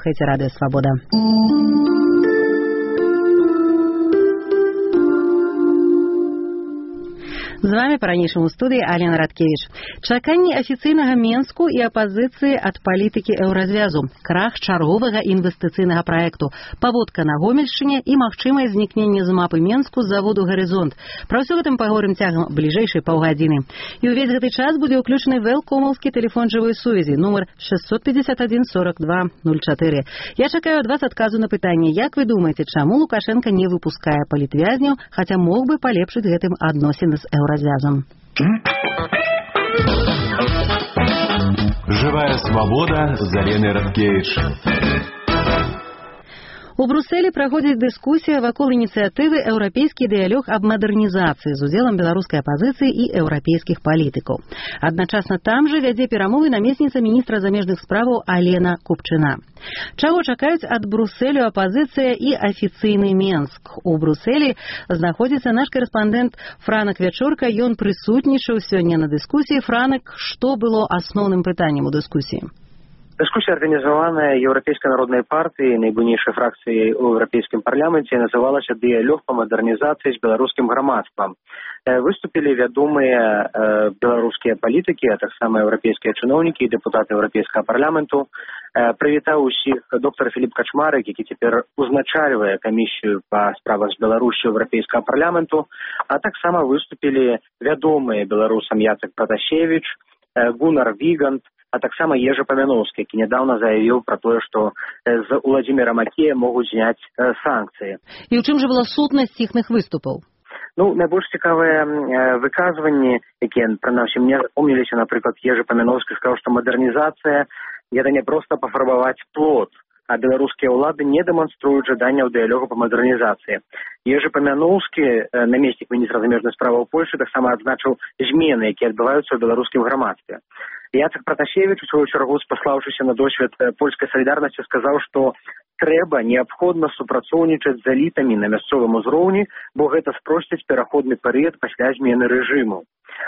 слухайте Радио Свобода. З вами па-ранейшаму ў студыі Алена Радкевіч. Чаканні афіцыйнага Менску і апазіцыі ад палітыкі еўразвязу, крах чарговага інвестыцыйнага праекту, паводка на Гомельшчыне і магчымае знікненне з мапы Менску з заводу «Гарызонт». Пра ўсё гэтым паговорым цягам бліжэйшай паўгадзіны. І ўвесь гэты час будзе ўключаны вэлкомаўскі тэлефон жывой сувязі, нумар 651 42 04. Я чакаю ад вас адказу на пытанне, як вы думаеце, чаму Лукашенко не выпускае палітвязняў, хаця мог бы палепшыць гэтым адносіны з еўразвязам. Живая свобода з Аленай Радкевіч. У Брусэлі праходзіць дыскусія вакол ініцыятывы «Еўрапейскі дыялог аб мадэрнізацыі» з удзелам беларускай апазіцыі і еўрапейскіх палітыкаў. Адначасна там жа вядзе перамовы намесніца міністра замежных справаў Алена Купчына. Чаго чакаюць ад Брусэлю апазіцыя і афіцыйны Менск? У Брусэлі знаходзіцца наш корэспандэнт Франак Вячорка, ён прысутнічаў сёння на дыскусіі. Франак, што было асноўным пытаннем у дыскусіі? Дискуссия, организованная Европейской народной партией, наибольшей фракцией в Европейском парламенте, называлась «Диалог по модернизации с белорусским громадством». Выступили ведомые белорусские политики, а так само европейские чиновники и депутаты Европейского парламенту. Привітав усіх доктор Філіп Качмарик, який тепер узначальває комісію по справах з Білорусі Європейського парламенту, а так само виступили відомі білорусам Яцек Протасевич, Гуннар Вігант, а так само Ежи Помяновский, який недавно заявил про то, что з Владимира Макея могут снять санкции. И в чем же была сутность їхніх виступів? Ну, найбільш цікаве виказування, яке, принаймні, мені запомнилися, наприклад, Ежи Помяновский сказав, що модернізація – це не просто пофарбовать плот, а белорусские улады не демонструют жадания в диалогу по модернизации. Ежи Помяновский, наместник министра замежных справ Польши, так само отзначил змены, які відбуваються в белорусском громадстве. Яцек Протасевич, у свою чергу, спаславшийся на досвід польської солідарності, сказав, що треба необходно супрацоўнічаць з элітамі на мясцовым узроўні, бо гэта спросціць пераходны перыяд пасля змены рэжыму.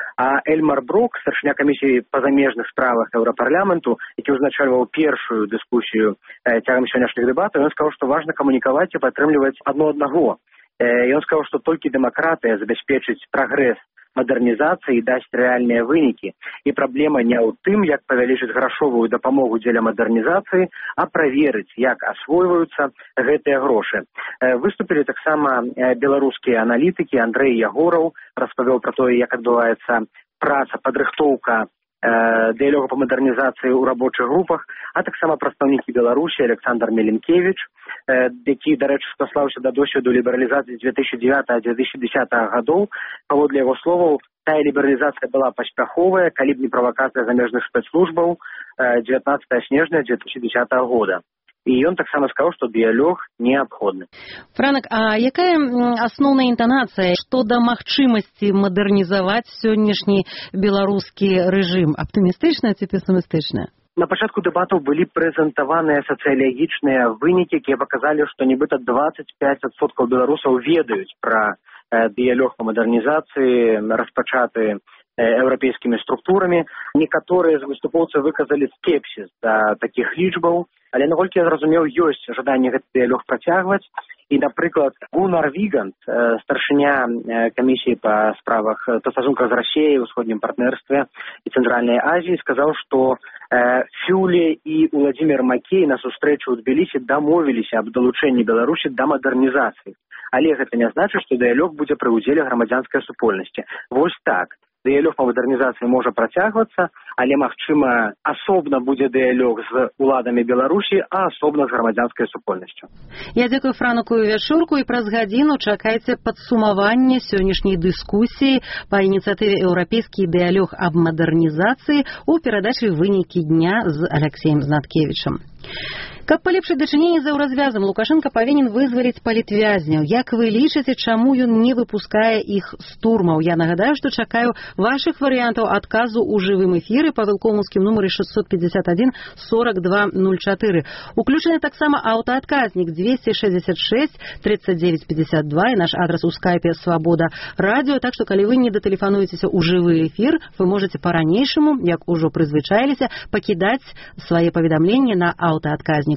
А Эльмар Брок, старшыня камісіі па замежных справах Еўрапарламенту, які ўзначальваў першую дыскусію цягам сённяшніх дэбатаў, ён сказаў, што важна камунікаваць і падтрымліваць адно аднаго. Ён сказаў, што толькі дэмакратыя забяспечыць прагрэс модернізацыі і дасць рэальныя вынікі. І праблема не ў тым, як павялічыць грашовую дапамогу дзеля мадэрнізацыі, а праверыць, як асвойваюцца гэтыя грошы. Выступілі таксама беларускія аналітыкі. Андрэй Ягораў распавёў пра тое, як адбываецца праца, падрыхтоўка дыялогу по модернізацыі ў рабочых групах, а таксама прадстаўнікі Беларусі Александр Меленкевич, які, дарэчы, спаслаўся да досведу лібералізацыі 2009-2010 гадоў. Паводле яго словаў, тая лібералізацыя была паспяховая, калі б не правакацыя замежных спецслужбаў 19 снежня 2010 года. І ён таксама сказаў, што дыялог неабходны. Франак, а якая асноўная інтанацыя што да магчымасці мадэрнізаваць сённяшні беларускі рэжым? Аптымістычная ці песімістычная? На пачатку дэбатаў былі прэзентаваныя сацыялагічныя вынікі, якія паказалі, што нібыта 25% беларусаў ведаюць пра дыялог па мадэрнізацыі, распачаты еўрапейскімі структурамі. Некаторыя з выступоўцаў выказалі скепсіс да такіх лічбаў, але, наколькі я зразумеў, ёсць жаданне гэты дыялог працягваць. І, напрыклад, Гуннар Вігант, старшыня камісіі па справах па стасунках з Расіяй, усходнім партнерстве і Цэнтральнай Азіі, сказаў, што Фюле і Владимир Макей на сустрэчу ў Тбілісі дамовіліся аб далучэнні Беларусі да мадэрнізацыі. Але гэта не значыць, што дыялог будзе пры ўдзеле грамадзянскай супольнасці. Вось так. Дыялог па мадэрнізацыі можа працягвацца, але, магчыма, асобна будзе дыялог з уладамі Беларусі, а асобна з грамадзянскай супольнасцю. Я дзякую Франаку Вячорку, і праз гадзіну чакайце падсумаванне сённяшняй дыскусіі па ініцыятыве «Еўрапейскі дыялог аб мадэрнізацыі» у перадачы «Вынікі дня» з Алексеем Знаткевічам. Каб палепшыць дачыненні з еўразвязам, Лукашенко павінен вызваліць палітвязняў. Як вы лічыце, чаму ён не выпускае іх з турмаў? Я нагадаю, што чакаю вашых варыянтаў адказу ў жывым эфіры па вэлкомаўскім нумары 651 42 04. Уключаны таксама аўтаадказнік 266 39 52 і наш адрас у скайпе «Свабода радіо». Так што, калі вы не датэлефануецеся ў жывы эфір, вы можаце па-ранейшаму, як ужо прызвычаіліся, пакідаць свае паведамленні на аўтаадказнік.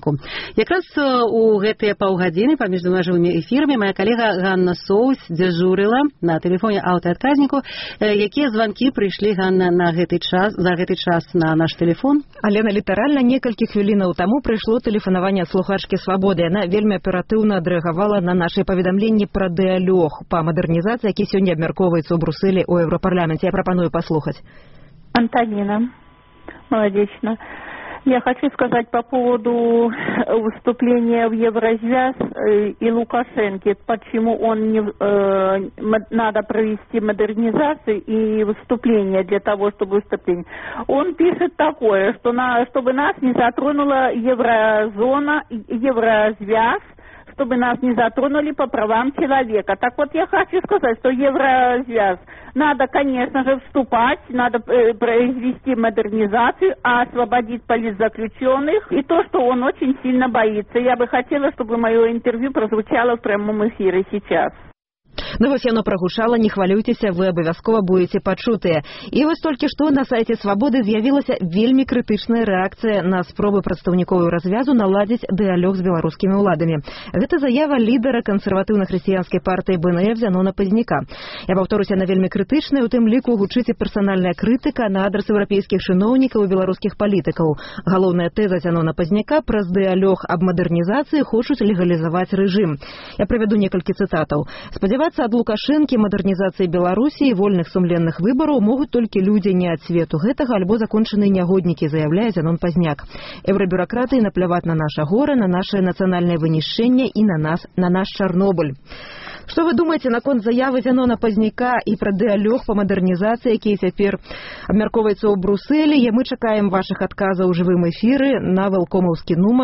адказніку. Якраз у гэтыя паўгадзіны паміж двума жывымі эфірамі моя калега Ганна Соус дзяжурыла на тэлефоне аўтаадказніку. Якія званкі прыйшлі, Ганна, за гэты час на наш тэлефон? Алена, літаральна некалькі хвілінаў таму прыйшло тэлефанаванне слухачкі «Свабоды». Яна вельмі аператыўна адрэагавала на нашыя паведамленні пра дыялог па мадэрнізацыі, які сёння абмяркоўваецца ў Брусэлі ў Еўрапарламенце. Я прапаную паслухаць. Антонина, молодечно. Я хочу сказать по поводу выступления в Евразвяз и Лукашенко, почему он надо провести модернизацию и выступление для того, чтобы выступление. Он пишет такое, что чтобы нас не затронула еврозона, Евразвяз, чтобы нас не затронули по правам человека. Так вот, я хочу сказать, что Евразвяз надо, конечно же, вступать, надо произвести модернизацию, освободить политзаключенных, и то, что он очень сильно боится. Я бы хотела, чтобы мое интервью прозвучало в прямом эфире сейчас. Ну вось яно прагучала, не хвалюйцеся, вы абавязкова будете пачутыя. І вось толькі што на сайце «Свабоды» з'явілася вельмі крытычная рэакцыя на спробы прадстаўнікоў развязу наладзіць дыялог з беларускімі ўладамі. Гэта заява лідара кансерватыўна-хрысціянскай партыі БНФ Зянона Пазняка. Я паўторуся, на вельмі крытычная, у тым ліку гучыць персанальная крытыка на адрас еўрапейскіх чыноўнікаў і беларускіх палітыкаў. Галоўная тэза Зянона Пазняка: праз дыялог аб мадэрнізацыі хочуць легалізаваць рэжым. Я прывяду некалькі цытатаў. Спадзявацца ад Лукашэнкі мадэрнізацыі Беларусі і вольных сумленных выбараў могуць толькі людзі не ад свету гэтага альбо закончаныя нягоднікі, заяўляе Зянон Пазняк. Еўрабюракраты напляваць на наша гора, на нашае нацыянальнае вынішчэнне і на наш Чарнобыль. Што вы думаеце наконт заявы Зянона Пазняка і пра дыялог па мадэрнізацыі, які цяпер абмяркоўваецца ў Брусэлі? Мы чакаем вашых адказаў у жывым эфіры на вэлкомаўскі нумар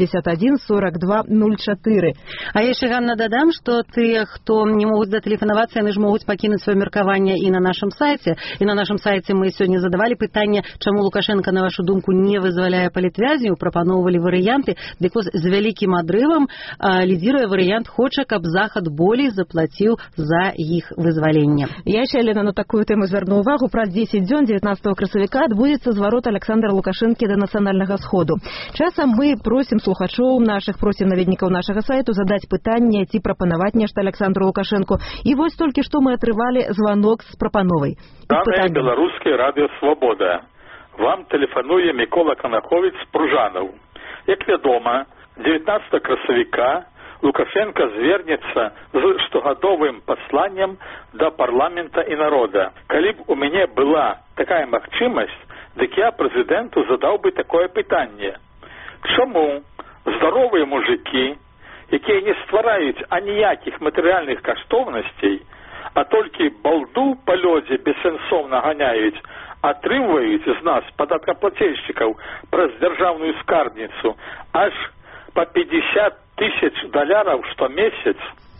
651-42-04. А яшчэ, Ганна, дадам, што тыя, хто не могуць датэлефанавацца, яны ж могуць пакінуць сваё меркаванне і на нашым сайце. І на нашым сайце мы сёння задавалі пытанне, чаму Лукашенко, на вашу думку, не вызваляе палітвязняў, прапаноўвалі варыянты. Дык вось з вялікім адрывам лідзіруе варыянт, хоча, каб Захад болей заплаціў за іх вызваленне. Я яшчэ, Лена, на такую тэму звярну ўвагу. Праз 10 дзён 19 красавіка адбудзецца зварот Александра Лукашэнкі да нацыянальнага сходу. Часам мы просім слухачоў нашых, просім наведнікаў нашага сайту задаць пытанне ці прапанаваць нешта Александру Лукашэнку. І вось толькі што мы атрымалі званок з прапановай. Данное беларускае радыё «Свабода». Вам тэлефануе Мікола Канаховіч з Пружанаў. Як вядома, 19 красавіка Лукашенко звернецца з штогадовым пасланнем да парламента і народа. Калі б у мяне была такая магчымасць, дык я прэзідэнту задаў бы такое пытанне. Чаму здаровыя мужыкі, якія не ствараюць аніякіх матэрыяльных каштоўнасцей, а толькі балду па лёдзе бессэнсоўна ганяюць, атрымваюць з нас, падаткаплацельшчыкаў, праз дзяржаўную скарбніцу аж по $50 000 штомесяц?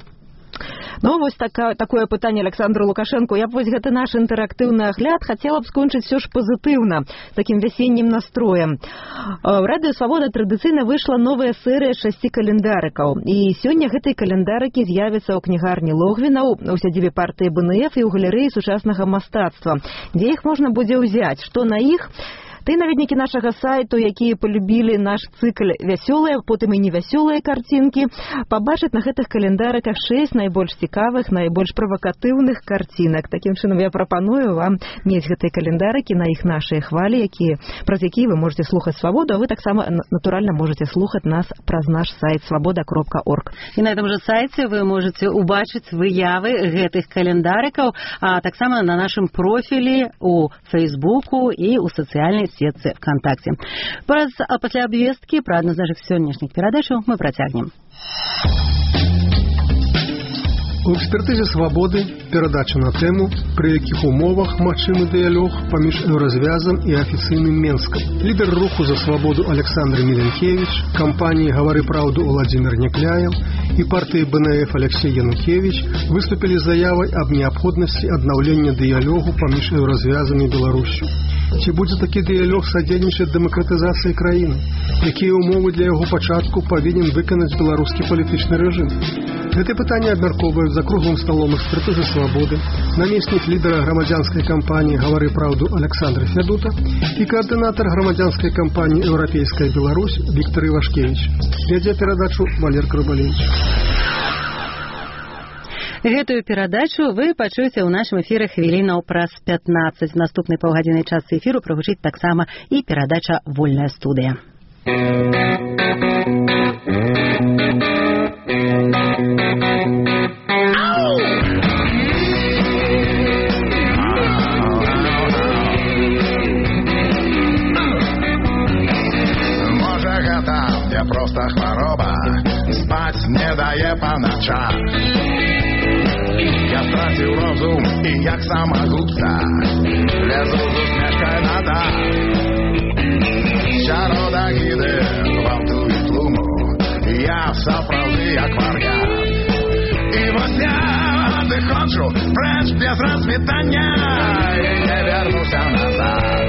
Ну, вось такое пытанне Александру Лукашенку. Я б вось гэты наш інтэрактыўны агляд хацела б скончыць все ж пазітыўна, з такім вясеннім настроем. В радыё «Свабода» традыцыйна выйшла новая серыя 6 календарыкаў. І сёння гэтыя календарыкі з'явяцца ў кнігарні Логвінаў, у сядзібе партыі БНФ і ў галерэі сучаснага мастацтва, дзе іх можна будзе ўзяць. Што на іх? Ты наведнікі нашага сайту, якія полюбілі наш цыкл вясёлыя, потым і невясёлыя карцінкі, пабачаць на гэтых календарыках 6 найбольш цікавых, найбольш правакатыўных карцінак. Такім чынам я прапаную вам мець гэтыя календарыкі на іх нашыя хвалі, праз якія вы можете слухаць «Свабоду», а вы таксама натуральна можете слухаць нас праз наш сайт svoboda.org. І на этом же сайце вы можете убачыць выявы гэтых календарыкаў, а таксама на нашым профілі у Фейсбуку і ў сацыяльнай сетцы ВКонтакте. Пасля абвесткі пра адну з нашых сённяшніх перадачаў мы працягнем. У экспертызе «Свабоды» перадача на тэму, пры якіх умовах магчымы дыялог паміж Еўразвязам і афіцыйным Менскам. Лідар руху за свабоду Александр Міленкевич, кампаніі «Гавары праўду» Владзімир Някляев і партыі БНФ Алексей Янукевич выступілі з заявай аб неабходнасці аднаўлення дыялогу паміж Еўразвязам і Беларусю. Ці будзе такі дыялог садзейнічаць дэмакратызацыі краіны? Якія умовы для яго пачатку павінен выканаць беларускі палітычны рэжым? Гэтае пытанне абмяркоўваюць за круглым сталом экспертызы свабоды, намеснік лідара грамадзянскай кампаніі «Гавары праўду» Александр Фядута і каардынатар грамадзянскай кампаніі «Еўрапейская Беларусь» Віктор Івашкевіч. Вядзе перадачу Валер Крыбалевич. Гэтую перадачу вы пачуеце ў нашым эфіры хвілінаў праз 15. Наступнай паўгадзіннай частцы эфіру прагучыць таксама і перадача «Вольная студыя». Можа, гэта мне проста хвароба, спаць не дае па начах. Я страціў розум і як самагубца лезу з усмешкай на дах. Сярод агіды гвалтуюць тлуму, я сапраўды як вар'ят. І вось я адыходжу прэч без развітання і не вернуся назад.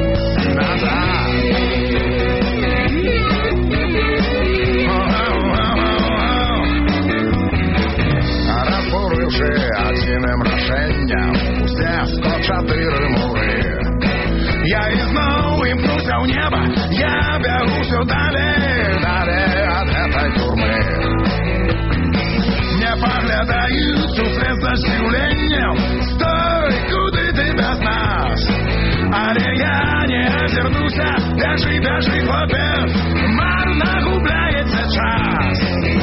Разбурыўшы адзіным рашэнням усе 104 муры, я ізноў імкнуся ў неба, я бягу далей ад гэтай турмы. Не паглядаюць услед за здзіўленнем, стой, куды ты без нас? Але я не азірнуся, бяжы, хлопец, марна губляецца час.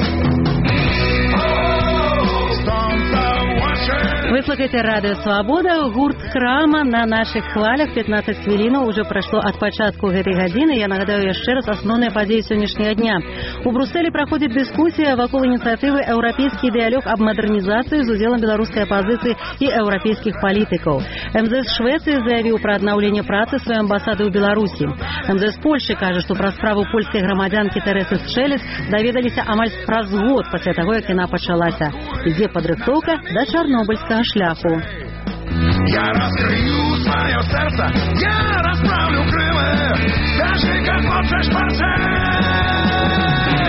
Вы слухаете радио «Свобода», гурт «Крама» на наших хвалях. 15 хвилинов уже прошло от початку этой годины. Я нагадаю еще раз основные подеи сегодняшнего дня. У Брюсселе проходит дискуссия вокруг инициативы «Европейский диалог об модернизации» с уделом белорусской оппозиции и европейских политиков. МЗС Швеции заявил про обновление працы своей амбассады в Беларуси. МЗС Польши кажет, что про справу польской громадянки Тересы Счелес доведались амаль праз год после того, как она началась. Где подрыхтовка до Чернобыльского шляху. Я раскрою свое сердце, я расправлю крылы, даже как хочешь порцей.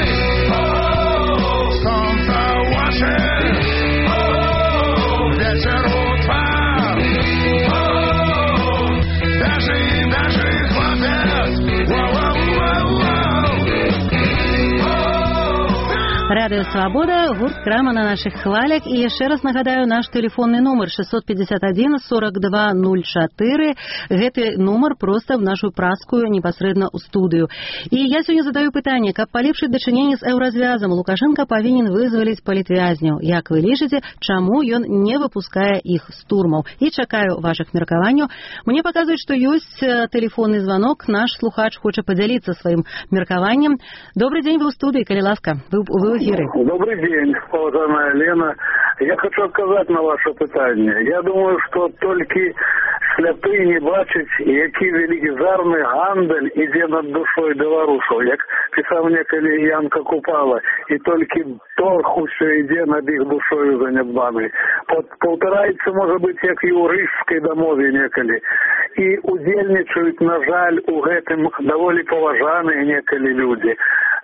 Солнце ваше, ветер у твар, даже хлопец. Радио «Свобода», гурт «Крама» на наших хвалях. И еще раз нагадаю наш телефонный номер 651 42 04. Гэты номер просто в нашу праскую непосредственно у студию. И я сегодня задаю питание, как полепшить дачыненне с еўразвязом Лукашенко повинен вызволить политвязню. Як вы лічыце, чаму ён не выпускае их с турмаў? И чакаю ваших меркаванняў. Мне показывает, что есть телефонный звонок. Наш слухач хочет поделиться своим меркаваннем. Добрый день, вы в студии, коли ласка. Вы в эфире. Добрый день, уважаемая Лена. Я хочу отказать на ваше питание. Я думаю, что только сляпы не бачить, який великізарний гандаль іде над душою білорусів, як писав неколи Янка Купала, і тільки торг усе йде над їх душою занедбаний. Повторається, може бути, як і у Рижській домові неколи. І удельничають, на жаль, у гэтым доволі поважані неколи люди.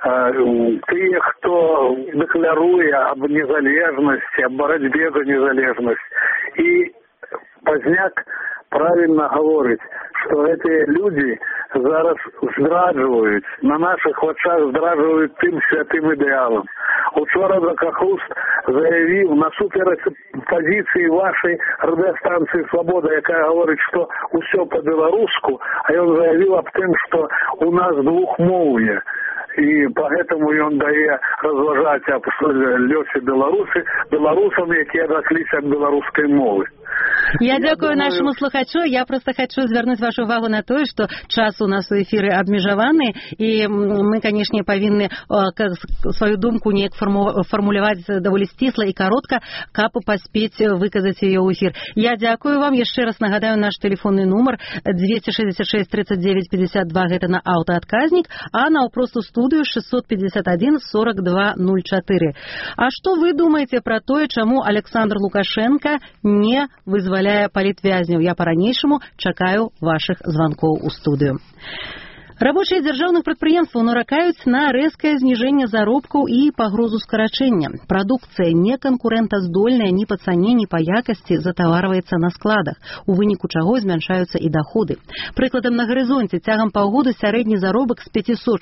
Тыя, хто дэкларуе аб незалежнасці, аб барацьбе за незалежнасць. І Пазняк правильно говорить, что эти люди зараз здрадживают, на наших вачах здрадживают тим святым идеалом. Учора Закахуст заявил насупереч позиции вашей радиостанции «Свобода», якая говорит, что все по-белоруску, а он заявил об том, что у нас двухмовье. И поэтому он дае разважать об лёсе белорусам, якія адракліся ад беларускай мовы. Я дякую нашему слухачу. Я просто хочу звернуть вашу увагу на то, что час у нас у эфиры обмежаваны, и мы, конечно, повинны свою думку не формулировать довольно стисло и коротко, каб поспеть выказать ее в эфир. Я дякую вам. Еще раз нагадаю наш телефонный номер 266 39 52, это на автоотказник, а на просто студию 651 42 04. А что вы думаете про то, чему Александр Лукашенко не вызволяе палітвязняў? Я по-ранейшаму чакаю ваших звонков у студию. Рабочие дзяржаўных прадпрыемстваў наракаюць на рэзкае зніжэнне заробкаў і пагрозу скарачэння. Прадукцыя не канкурэнтаздольная ні па цане, ні па якасці затаварваецца на складах, у выніку чаго змяншаюцца і доходы. Прыкладам, на гарызонце цягам паўгода сярэдні заробак з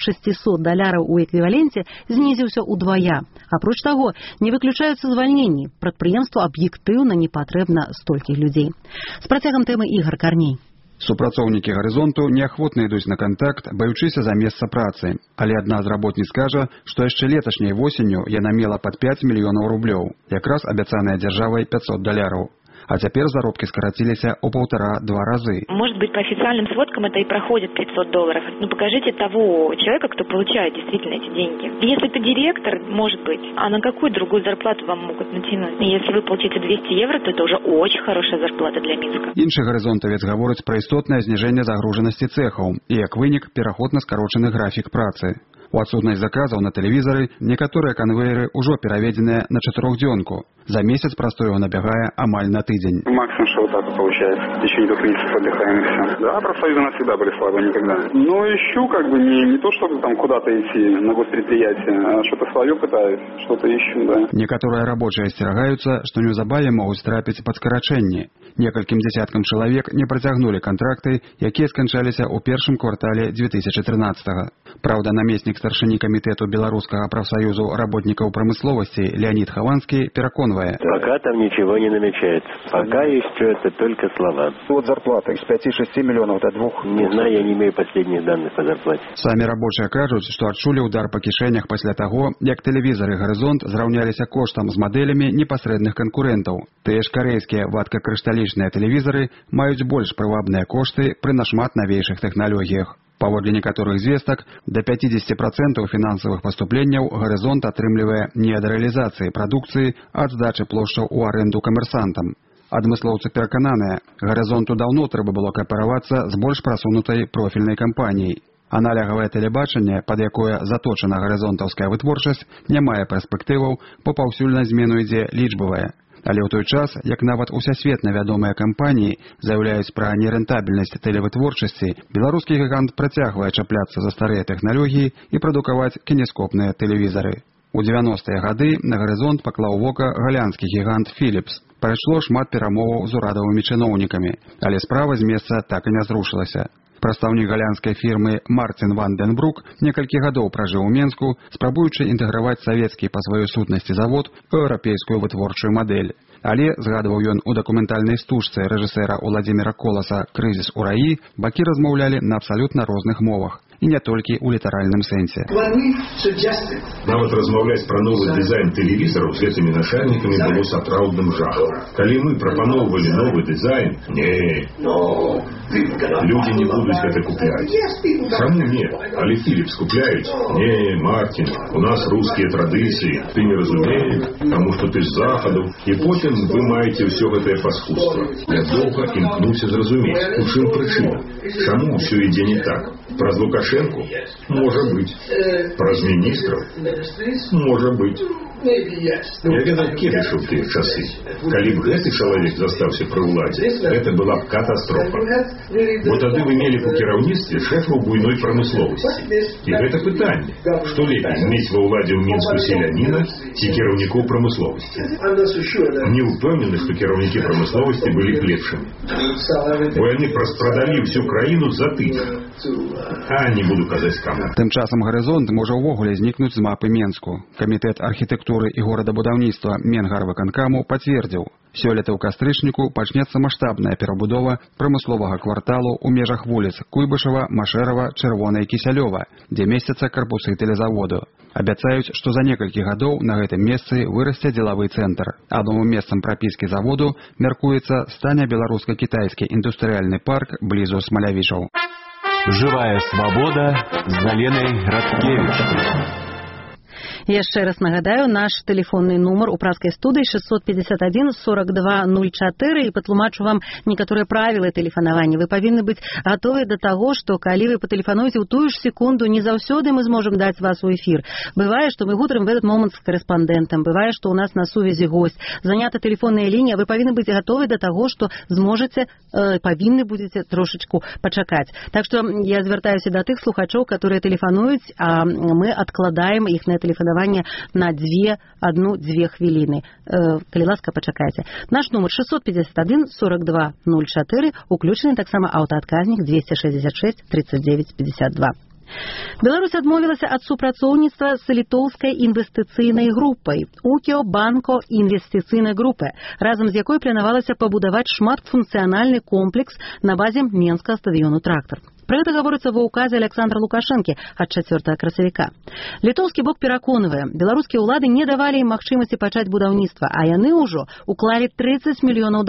$500–600 у эквіваленце знізіўся ўдвая. Апроч таго, не выключаюцца звальненні. Прадпрыемству аб'ектыўна не патрэбна столькі людзей. З працягам тэмы Ігор Карней. Супрацоўнікі гарызонту неахвотна ідуць на кантакт, баючыся за месца працы. Але адна з работніц кажа, што яшчэ леташняй восенню яна мела пад 5 мільёнаў рублёў, якраз абяцаныя дзяржавай $500. А теперь заработки скоротились о 1,5–2 разы. Может быть, по официальным сводкам это и проходит $500. Но покажите того человека, кто получает действительно эти деньги. Если это директор, может быть, а на какую другую зарплату вам могут натянуть? Если вы получите €200, то это уже очень хорошая зарплата для Минска. Іншы гарызонтавец гаворыць пра істотнае зніжэнне загружанасці цэхаў і, як вынік, пераход на скарочаны графік працы. У адсутнасць заказаў на тэлевізары некаторыя канвейеры ўжо пераведзеныя на 4-дзёнку. За месяц простой он набегая амаль на тыдзень. Максимум, что вот так вот получается. В течение 2 месяцев отдыхаем и все. Да, профсоюзы у нас всегда были слабые, никогда. Но ищу не то, чтобы там куда-то идти на госпредприятие, а что-то свое пытаюсь, что-то ищу, да. Некоторые рабочие асцерагаюцца, што неўзабаве могуць трапіць пад скарачэнне. Некалькім дзясяткам чалавек не працягнулі кантракты, якія сканчаліся ў першым квартале 2013-го. Правда, намеснік старшыні камітэту Беларускага профсоюзу работников промысловости Леонид Хованский переконывает. Пока там ничего не намечается. Пока еще это только слова. Вот зарплата из 5–6 миллионов до 2. Не знаю, я не имею последних данных по зарплате. Сами рабочие кажут, что адчулі удар по кишенях после того, як телевизоры «Горизонт» зраўняліся коштам з моделями непосредных конкурентов. Те ж корейские вадкакрышталічныя телевизоры маюць больш прывабныя кошты при нашмат новейших технологиях. Паводле некаторых звестак, до 50% фінансавых паступленняў «Горизонт» атрымлівае не ад рэалізацыі прадукцыі, а ад здачы плошчаў у аренду камерсантам. Адмыслоўцы перакананыя, «Горизонту» даўно трэба было кааперавацца з больш прасунутай профільнай кампаніяй. Аналягавае тэлебачанне, пад якое заточана гарызонтаўская вытворчасць, не мае перспектываў, бо паўсюль на змену ідзе лічбавая. Але ў той час, як нават усесветна вядомыя кампаніі заяўляюць пра нерэнтабельнасць тэлевытворчасці, беларускі гігант працягвае чапляцца за старыя тэхналогіі і прадукаваць кінескопныя тэлевізары. У 90-е гады на «Горизонт» паклаў вока галянскі гігант «Philips». Прайшло шмат перамоваў з урадавымі чыноўнікамі, але справа з месца так і не зрушылася. Прадстаўнік галянскай фірмы Мартин ван ден Брук некалькі гадоў пражыў у Менску, спрабуючы інтэграваць савецкі па сваёй сутнасці завод у еўрапейскую вытворчую мадэль. Але, згадваў ён у дакументальнай стужцы рэжысэра Уладзіміра Коласа «Крызіс у раі», бакі размаўлялі на абсалютна розных мовах. І не толькі ў літаральным сэнсе. Нават размаўляць пра новы дызайн тэлевізараў з гэтымі начальнікамі было сапраўдным жахам. Калі мы прапаноўвалі новы дызайн, людзі не будуць гэта купляць. Чаму не? Але Philips купляюць? Не, Мартин, у нас рускія традыцыі. Ты не разумееш, таму што ты з захаду, і потым вы маеце ўсё гэтае паскудства. Я доўга імкнуўся зразумець, у чым прычына. Чаму ўсё ідзе не так? Праз Лукашенко? Может быть. Праз министров? Может быть. Я ведал Кедыша в тыя часы. Калі б гэты чалавек застаўся пры ўладзе, гэта была б катастрофа. Бо тады вы мелі ў кіраўніцтве шэфаў буйной прамысловасці. І гэта пытанне, што лепей, мець ва ўладзе ў Мінску селяніна ці кіраўнікоў прамысловасці. Не ўпэўнены, што кіраўнікі прамысловасці былі б лепшымі. Бо яны прадалі ўсю краіну за тыдзень. А не буду казаць каму. Тым часам «Горизонт» можа ўвогуле знікнуць з мапы Менску. Камітэт архітэктуры і горадабудаўніцтва Менгарвыканкаму пацвердзіў, сёлета ў кастрычніку пачнецца маштабная перабудова прамысловага кварталу ў межах вуліц Куйбышева, Машэрава, Чырвона і Кісялёва, дзе месцяцца карпусы тэлезаводу. Абяцаюць, што за некалькі гадоў на гэтым месцы вырасце дзелавы цэнтр. А новым месцам прапіскі заводу, мяркуецца, стане беларуска-кітайскі індустрыяльны парк блізу Смалявічаў. Живая свобода с Заленой Радкевич. Яшчэ раз нагадаю, наш тэлефонны нумар у праскай студыі 651 42 04 і патлумачу вам некаторыя правілы тэлефанавання. Вы павінны быць гатовы да таго, што калі вы патэлефануеце ў тую ж секунду, не заўсёды мы зможам даць вас у эфір. Бывае, што мы гутарым в этот момент з корэспандэнтам, бывае, што ў нас на сувязі госць, занята тэлефонная лінія, вы павінны быць гатовы да таго, што зможаце, павінны будзеце трошачку пачакаць. Так што я звяртаюся да тых слухачоў, которые тэлефануюць, а мы адкладаем іхнае тэлефанаванне на 1-2 хвіліны. Калі ласка, пачакайце. Наш нумар 651 42 04, уключаны таксама аўтаадказнік 266 39 52. Беларусь адмовілася ад супрацоўніцтва з літоўскай інвестыцыйнай групай «Укіо Банко інвестыцыйнай групы», разам з якой планавалася пабудаваць шматфункцыянальны комплекс на базе менскага стадыёну «Трактар». Пра гэта гаворыцца ва ўказе Александра Лукашэнкі ад 4 красавіка. Літоўскі бок пераконвае, беларускія ўлады не давалі ім магчымасці пачаць будаўніцтва, а яны ўжо уклалі $30 мільёнаў.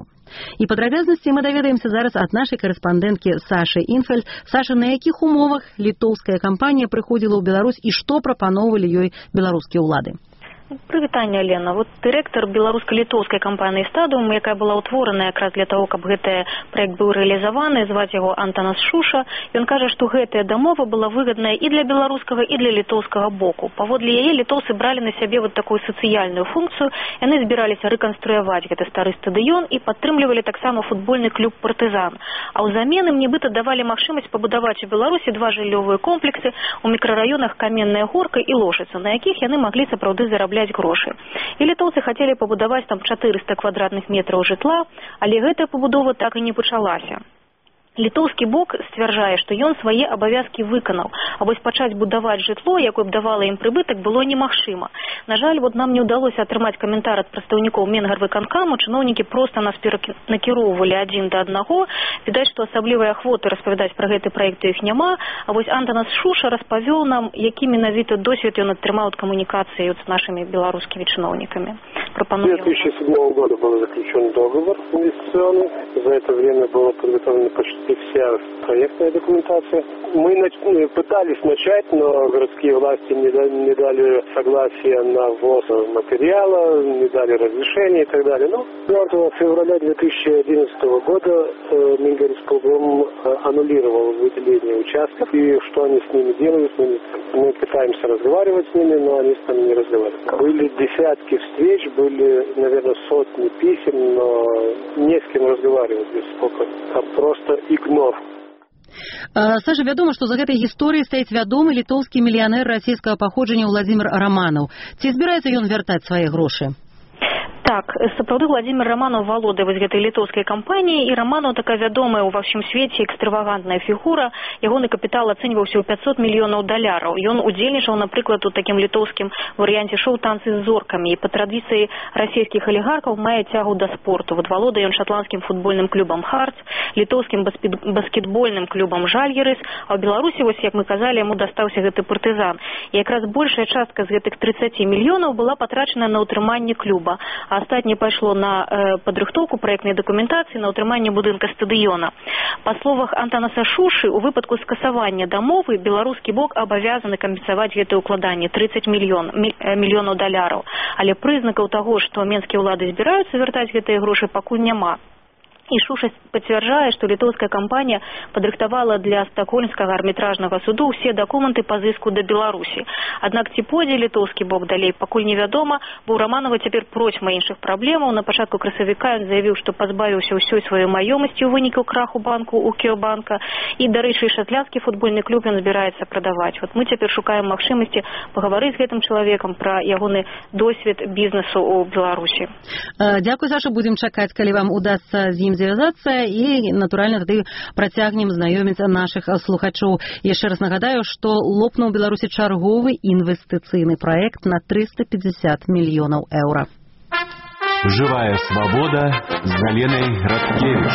І падрабязнасці мы даведаемся зараз ад нашай корэспандэнткі Сашы Інфельд. Саша, на якіх умовах літоўская кампанія прыходзіла ў Беларусь і што прапаноўвалі ёй беларускія ўлады? Прывітанне, Лена. Вот дырэктар беларуска-літоўскай кампаніі «Стадыум», якая была ўтворана якраз для того, каб гэты праект быў рэалізаваны, зваць яго Антанас Шуша. Ён кажа, што гэтая дамова была выгадная і для беларускага, і для літоўскага боку. Паводле яе літоўцы бралі на сябе вот такую сацыяльную функцыю. Яны збіраліся рэканструяваць гэты стары стадыён і падтрымлівалі таксама футбольны клуб «Партызан». А ўзамен ім нібыта давалі магчымасць пабудаваць у Беларусі 2 жыллёвыя комплексы ў мікрараёнах Каменная Горка і Лошыца, на якіх яны маглі сапраўды зарабляць грошы. І літоўцы хацелі пабудаваць там 400 квадратных метраў жытла, але гэтая пабудова так і не пачалася. Літоўскі бок сцвярджае, што ён свае абавязкі выканаў, а вось пачаць будаваць жытло, якое б давала ім прыбытак, было немагчыма. На жаль, вот нам не ўдалося атрымаць каментар ад прадстаўнікоў Менгарвыканкаму, чыноўнікі проста нас накіроўвалі адзін да аднаго. Відаць, што асаблівай ахвоты распавядаць пра гэты праект у іх няма, а вось Антанас Шуша распавёў нам, які менавіта досвед ён атрымаў ад камунікацыі з нашымі беларускімі чыноўнікамі. С 2007 года был заключен договор инвестиционный. За это время была подготовлена почти вся проектная документация. Мы пытались начать, но городские власти не дали согласия на ввоз материала, не дали разрешения и так далее. Но 4 февраля 2011 года Мингорисполком аннулировал выделение участков. И что они с ними делают? Мы пытаемся разговаривать с ними, но они с нами не разговаривают. Были десятки встреч, были, наверное, сотни писем, но не с кем разговаривать. Там просто игнор. Саша, вядома, што за гэтай гісторыяй стаіць вядомы літоўскі мільянер расійскага паходжання Владзімір Раманаў. Ці збіраецца ён вяртаць свае грошы? Так, сапраўды Владзімір Раманаў валодае вось гэтай літоўскай кампаніяй, і Раманаў такая вядомая ў ва ўсім свеце экстравагантная фігура. Ягоны капітал ацэньваўся ў $500 мільёнаў. Ён удзельнічаў, напрыклад, у такім літоўскім варыянце шоу «Танцы з зоркамі», і па традыцыі расійскіх алігархаў мае цягу да спорту. Вот валодае ён шатландскім футбольным клубам «Хартс», літоўскім баскетбольным клубам «Жальгерыс», а ў Беларусі, вось як мы казалі, яму дастаўся гэты «Партызан». І якраз большая частка з гэтых 30 мільёнаў была патрачана на ўтрыманне клуба. Астатняе пайшло на падрыхтоўку праектнай дакументацыі, на ўтрыманне будынка стадыёна. Па словах Антанаса Шушы, у выпадку скасавання дамовы беларускі бок абавязаны кампенсаваць гэтае ўкладанне $30 мільёнаў. Але прызнакаў таго, што менскія ўлады збіраюцца вяртаць гэтыя грошы, пакуль няма. І Шуша пацвярджае, што літоўская кампанія падрыхтавала для стакгольмскага арбітражнага суду ўсе дакументы па зыску да Беларусі. Аднак ці пойдзе літоўскі бок далей, пакуль невядома, бо ў Раманова цяпер процьма іншых праблемаў. На пачатку красавіка ён заявіў, што пазбавіўся ўсёй сваёй маёмасці ў выніку краху банку «Укіо Банка». І, дарэчы, шатландскі футбольны клуб ён збіраецца прадаваць. Вот мы цяпер шукаем магчымасці пагаварыць з гэтым чалавекам пра ягоны досвед бізнесу ў Беларусі. Дзякуй, Саша, будзем чакаць, калі вам удасца з ім звязацца, і, натуральна, тады працягнем знаёміць нашых слухачоў. Яшчэ раз нагадаю, што лопнуў у Беларусі чарговы інвестыцыйны праект на €350 мільёнаў. Живая свобода с Галеной Радкевич.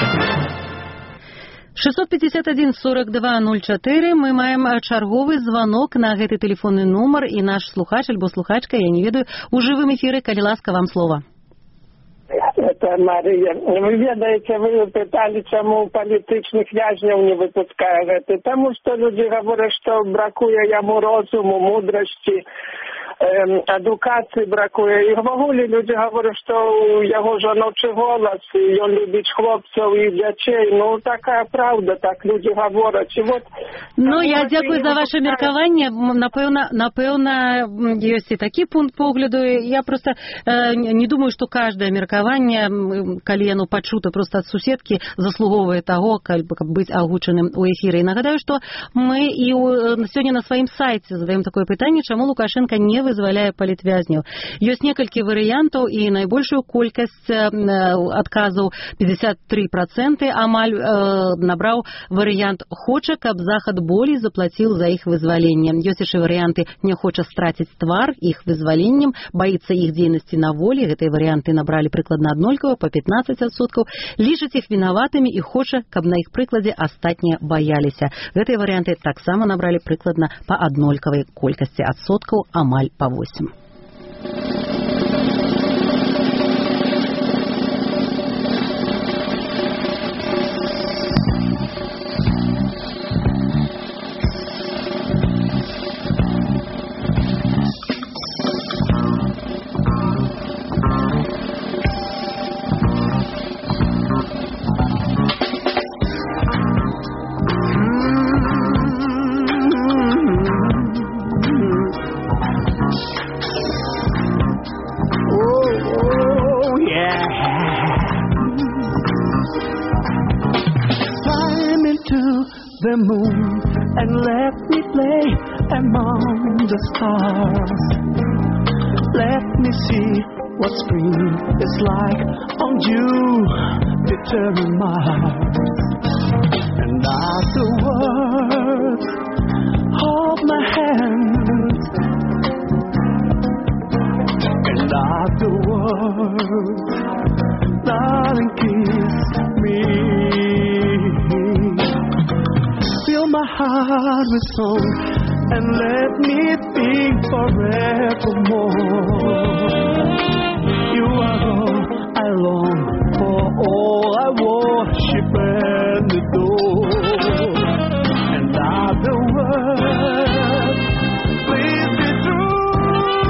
651 42 04. Мы маем чарговы звонок на гэты тэлефонны нумар, і наш слухач альбо слухачка, я не ведаю, у жывым эфіры, калі ласка, вам слова. Это Мария. Вы ведаете, вы пытали, чему політичних в'язнів не выпускают. Потому что люди говорят, что бракує ему розуму, мудрости. адукацыі бракуе. І ўвогуле людзі гавораць, што ў яго жаночы голас, і ён любіць хлопцаў і дзяцей. Ну, такая правда, так людзі гавораць. І вот... Ну, я дзякую за ваше меркаванне. Напэўна, ёсць і такі пункт погляду. Я просто не думаю, што каждае меркаванне, калі яно пачута просто ад суседкі, заслугоўвае таго, каб быць агучаным у эфіры. І нагадаю, што мы і сёння на сваім сайце задаем такое пытанне, чаму Лукашенко не вызваляе палітвязняў. Ёсць некалькі варыянтаў, і найбольшую колькасць адказаў 53% амаль набраў варыянт «хоча, каб Захад болей заплаціў за іх вызваленне». Ёсць яшчэ варыянты «не хоча страціць твар іх вызваленнем», «баіцца іх дзейнасці на волі». Гэтыя варыянты набралі прыкладна аднолькава, па 15%. «Лічыць іх вінаватымі і хоча, каб на іх прыкладзе астатнія баяліся». Гэтыя варыянты таксама набралі прыкладна па аднолькавай колькасці адсоткаў, амаль па 8. The moon and let me play among the stars. Let me see what spring is like on Jupiter and Mars. And after words, hold my hand. And after words, darling, kiss me. Fill my heart with song and let me think forevermore. You are all I long for, all I worship and adore. And other words, please be true.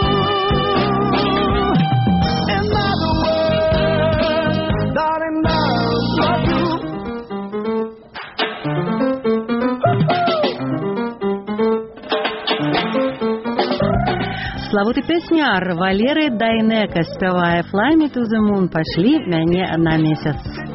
And other words, darling, I love you. Славуты песняр Валеры Дайнека спявае «Fly me to the moon», «Пашлі мяне на месяц».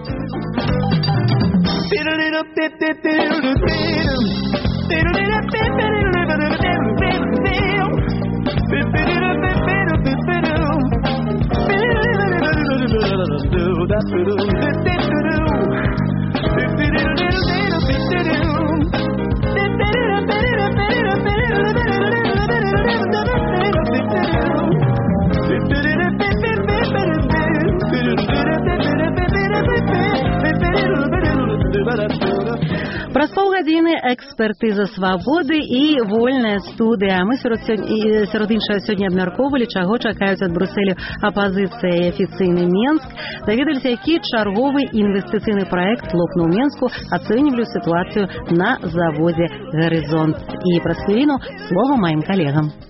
Праз паўгадзіны экспертыза свабоды і вольная студыя. Мы сярод іншага сёння абмяркоўвалі, чаго чакаюць ад Брусэлю апазіцыя і афіцыйны Менск. Даведаліся, які чарговы інвестыцыйны праект лопнуў Менску, ацэньвалі сітуацыю на заводзе «Гарызонт». І праз хвіліну слова маім калегам.